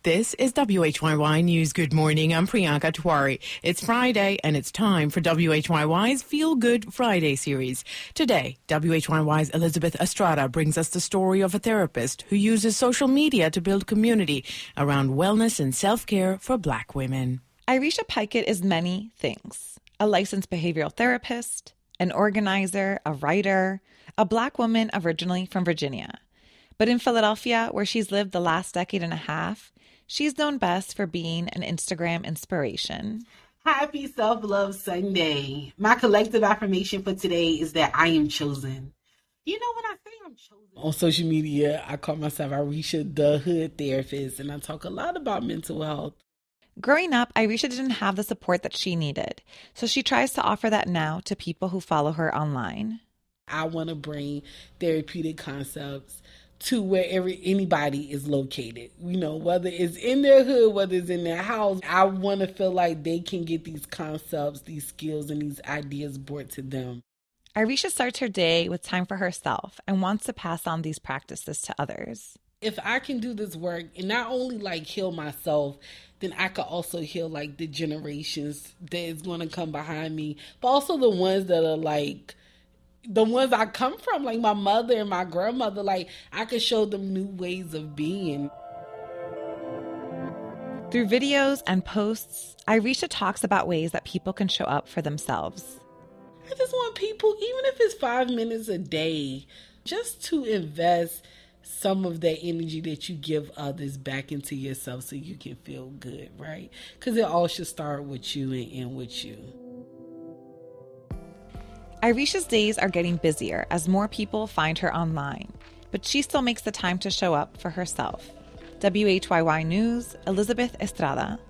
This is WHYY News. Good morning. I'm Priyanka Tiwari. It's Friday, and it's time for WHYY's Feel Good Friday series. Today, WHYY's Elizabeth Estrada brings us the story of a therapist who uses social media to build community around wellness and self-care for Black women. Irisha Pikett is many things. A licensed behavioral therapist, an organizer, a writer, a Black woman originally from Virginia. But in Philadelphia, where she's lived the last decade and a half, she's known best for being an Instagram inspiration. Happy Self-Love Sunday. My collective affirmation for today is that I am chosen. You know, when I say I'm chosen on social media, I call myself Irisha the Hood Therapist, and I talk a lot about mental health. Growing up, Irisha didn't have the support that she needed, so she tries to offer that now to people who follow her online. I want to bring therapeutic concepts to wherever anybody is located, you know, whether it's in their hood, whether it's in their house. I want to feel like they can get these concepts, these skills, and these ideas brought to them. Irisha starts her day with time for herself and wants to pass on these practices to others. If I can do this work and not only like heal myself, then I could also heal like the generations that is going to come behind me, but also the ones that are like the ones I come from, like my mother and my grandmother. Like, I could show them new ways of being. Through videos and posts, Irisha talks about ways that people can show up for themselves. I just want people, even if it's 5 minutes a day, just to invest some of that energy that you give others back into yourself so you can feel good, right? Because it all should start with you and end with you. Irisha's days are getting busier as more people find her online, but she still makes the time to show up for herself. WHYY News, Elizabeth Estrada.